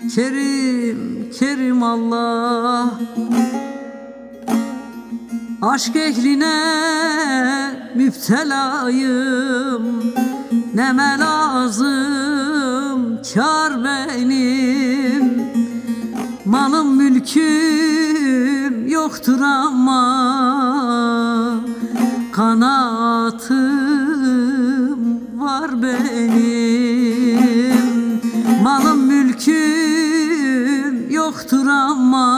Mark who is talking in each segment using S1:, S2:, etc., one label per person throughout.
S1: Kerim, Kerim Allah. Aşk ehline müptelayım, neme lazım kar benim. Malım mülküm yoktur ama kanatım var benim. Malım mülküm yoktur ama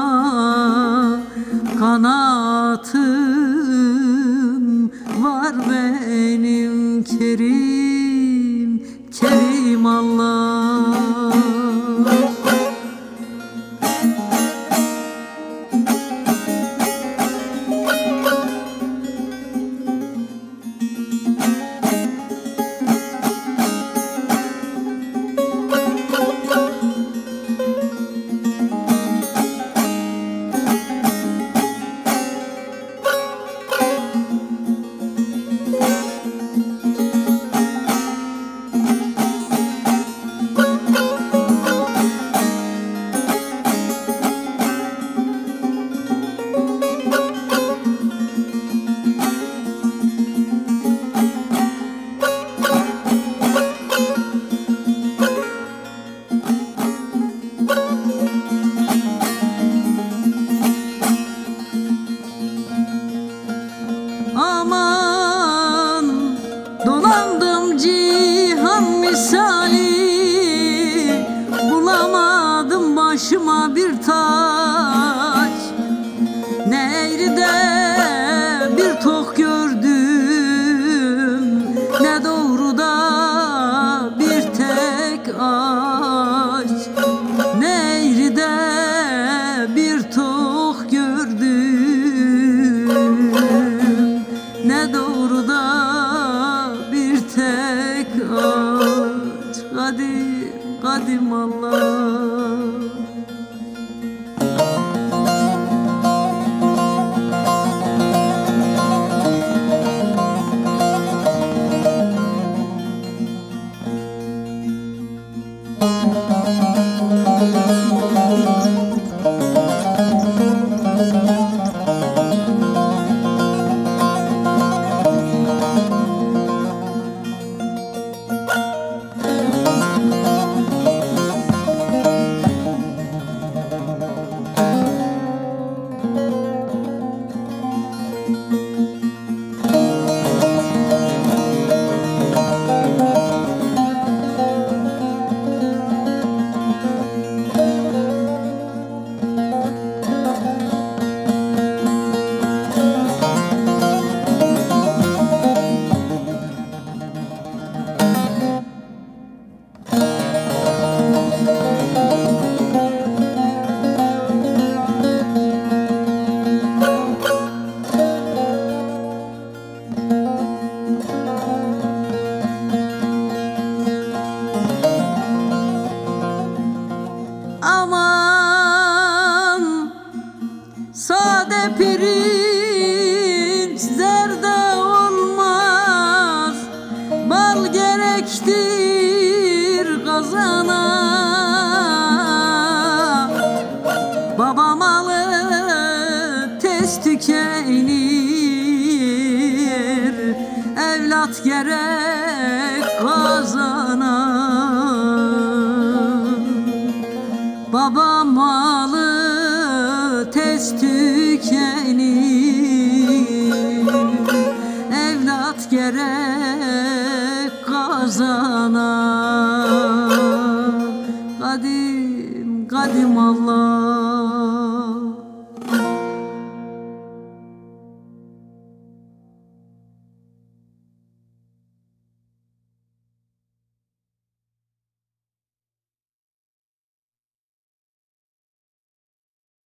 S1: kanatım var benim. Kerim, Kerim Allah. Aman dolandım cihan misali, bulamadım başıma bir taç. Ne eğride bir tok gördüm, ne doğruda bir tek ağaç. Ne eğride bir tok gördüm, ne doğruda bir tek ağaç. Kadim, kadim Allah. Aman sade pirinç zerde olmaz, bal gerektir kazana. Baba malı tez tükenir, evlat gerek kazana. Baba malı tez tükenir, evlat gerek kazana. Kadim, kadim Allah.